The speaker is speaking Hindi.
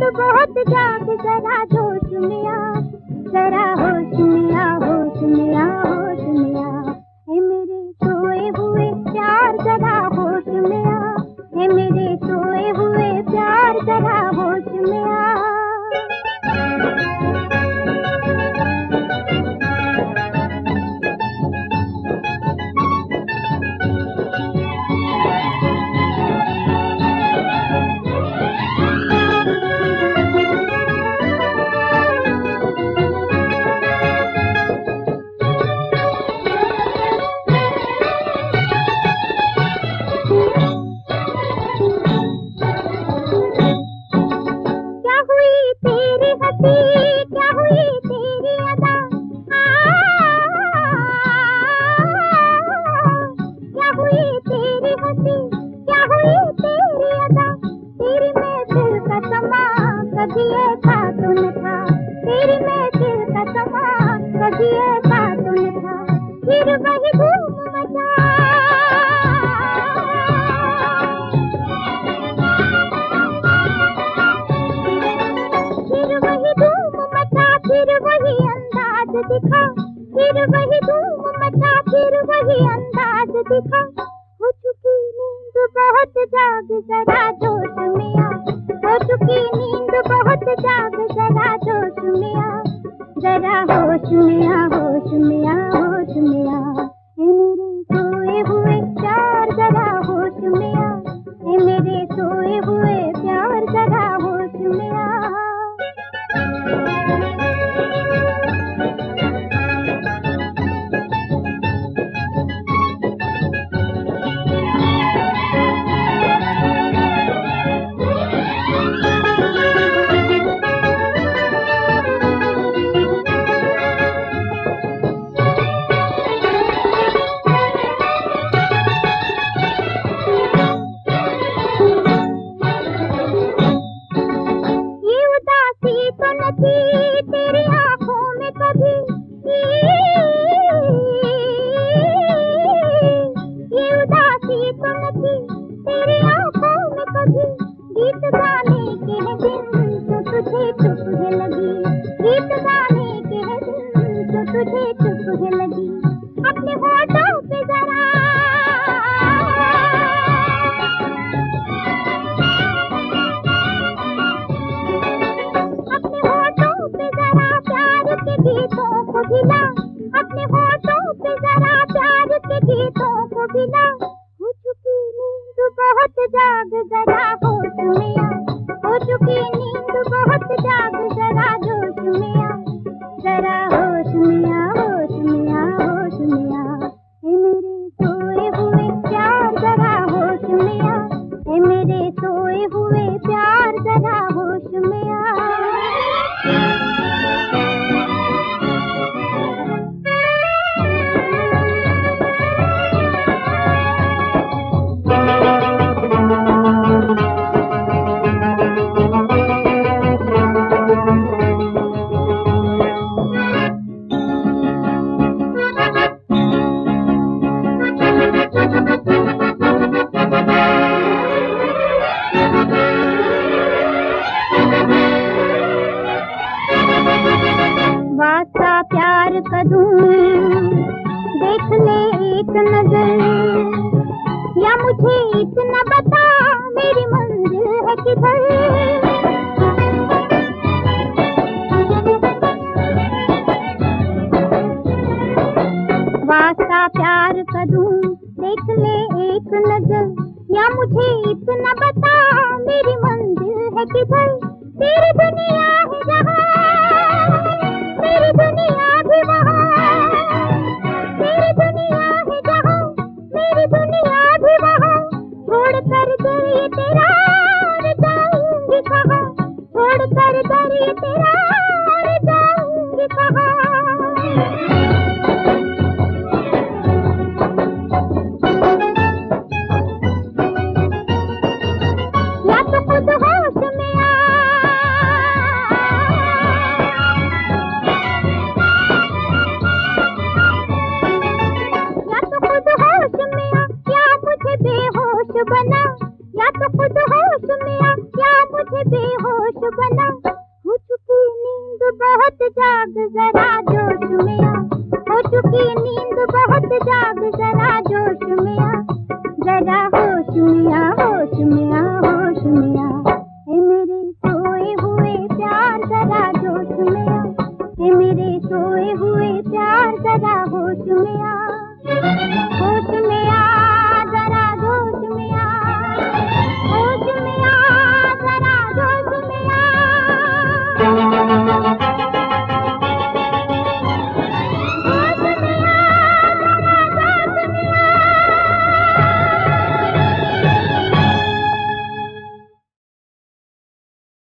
बहुत जाग जरा जोश में आ, जरा होश में आ, होश में आ, होश में आ। है मेरे सोए हुए प्यार जरा होश में आ, है मेरे सोए हुए प्यार जरा होश में आ। कभी ऐसा तो न था, तेरी महफिल का समा कभी ऐसा तो न था। फिर वही धूम मचा, फिर वही धूम मचा, फिर वही अंदाज दिखा, फिर वही धूम मचा, फिर वही अंदाज दिखा। हो चुकी नींद बहुत जाग जरा जोश में आ, हो चुकी नींद बहुत जाग जरा जोश में आ, जरा होश में आ, होश में आ, होश में आ। है मेरे सोए हुए प्यार जरा होश में आ, है मेरे सोए हुए प्यार जरा होश में आ। तेरी आंखों में कभी ये उदासी तो न थी, तेरी आंखों में कभी। गीत गाने के है दिन तो तुझे चुप है लगी, गीत गाने के है दिन तो तुझे चुप है लगी। अपने होठों पे जरा, गीतों को भिला, अपने होठों पे जरा प्यार के गीतों को भिला। हो चुकी नींद बहुत जाग जरा होश में आ, हो चुकी नींद बहुत जाग जरा जोश में आ, जरा होश में आ, होश में आ, होश में आ। है मेरे सोए हुए प्यार जरा होश में आ, है मेरे सोए हुए प्यार जरा होश में आ। वास्ता प्यार का दूं, देख ले एक नजर, या मुझे इतना बता मेरी मंजिल है किधर। वास्ता प्यार का दूं, देख ले एक नजर, या मुझे इतना बता मेरी मंजिल है किधर। तेरी दुनिया है जहाँ, मेरी दुनिया भी वहाँ, तेरी दुनिया है जहाँ, मेरी दुनिया भी वहाँ। छोड़ कर दर ये तेरा और जाऊंगी कहाँ, छोड़ कर दर ये तेरा और जाऊंगी कहाँ। या तो खुद होश में आ, बेहोश बना, या तो खुद होश में आ, या मुझे बेहोश बना। आना, हो चुकी नींद बहुत जाग जरा जोश में आ, हो चुकी नींद बहुत जाग जरा जोश में आ, जरा होश में आ, होश में आ, होश में आ, ए मेरे सोए हुए प्यार जरा जोश में आ, ए मेरे सोए हुए प्यार जरा होश में आ।